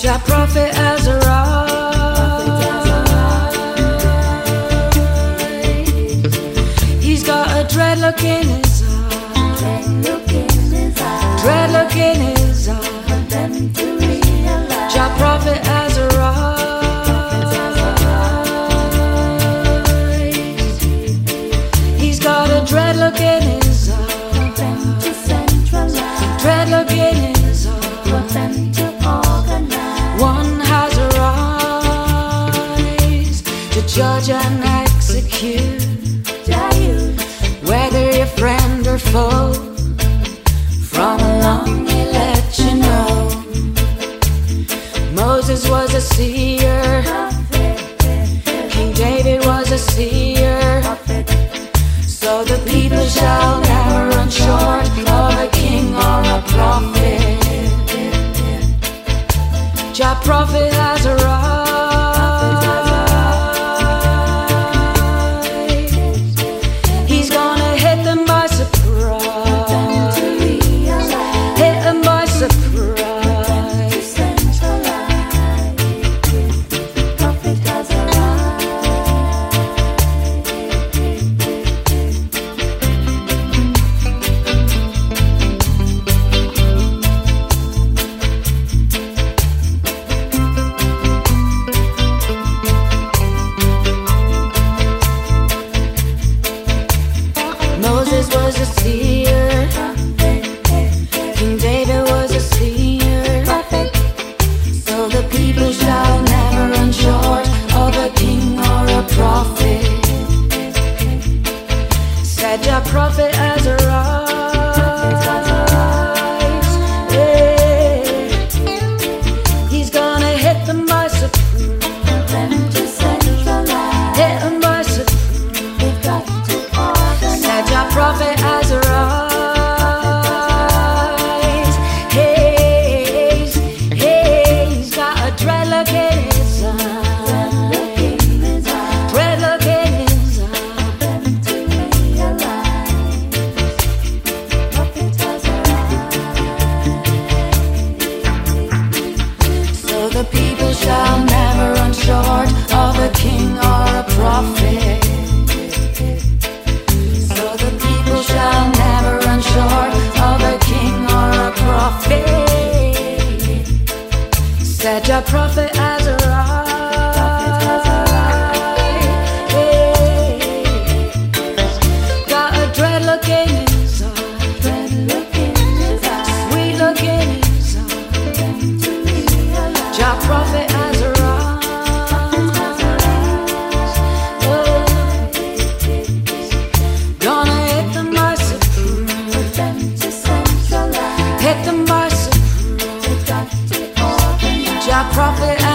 Jah prophet has arrived. He's got a dread look in his eye. Dread look in his eye. Jah prophet has arrived. He's got a dread look in his eye. Dread look in his eye. One has arise to judge and execute, whether you're friend or foe. From along he let you know. Moses was a seer, King David was a seer. So the people shall never run short of a king or a prophet. Jah prophet has arrived. He's gonna hit them by surprise. Hit them by surprise. Prophet has arrived. Moses was a seer, King David was a seer. So the people shall never run short of a king or a prophet. Said Jah prophet has arrived. Yeah. He's gonna hit them by surprise. Hit them by surprise. Said Jah prophet has arise. Hey, he's got a dread look in his eye. Dread look in his eye. So the people shall never run short of a king or a prophet. So the people shall never run short of a king or a prophet. Said Jah prophet has arrived. Got a dread look in his eye. Sweet look in his eye. Jah prophet has arrived. Gonna hit them by surprise. Hit them by surprise. Jah prophet